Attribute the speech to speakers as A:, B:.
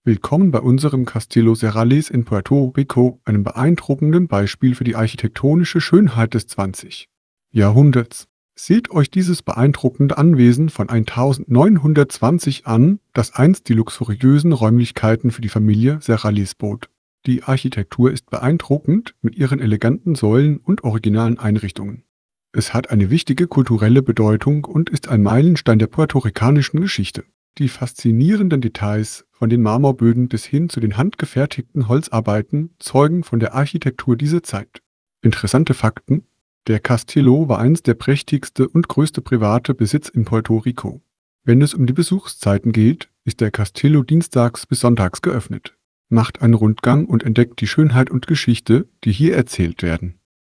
A: Willkommen bei unserem Castillo Serralés in Puerto Rico, einem beeindruckenden Beispiel für die architektonische Schönheit des 20. Jahrhunderts. Seht euch dieses beeindruckende Anwesen von 1920 an, das einst die luxuriösen Räumlichkeiten für die Familie Serralés bot. Die Architektur ist beeindruckend mit ihren eleganten Säulen und originalen Einrichtungen. Es hat eine wichtige kulturelle Bedeutung und ist ein Meilenstein der puerto-ricanischen Geschichte. Die faszinierenden Details, von den Marmorböden bis hin zu den handgefertigten Holzarbeiten, zeugen von der Architektur dieser Zeit. Interessante Fakten: Der Castillo war einst der prächtigste und größte private Besitz in Puerto Rico. Wenn es um die Besuchszeiten geht, ist der Castillo dienstags bis sonntags geöffnet. Macht einen Rundgang und entdeckt die Schönheit und Geschichte, die hier erzählt werden.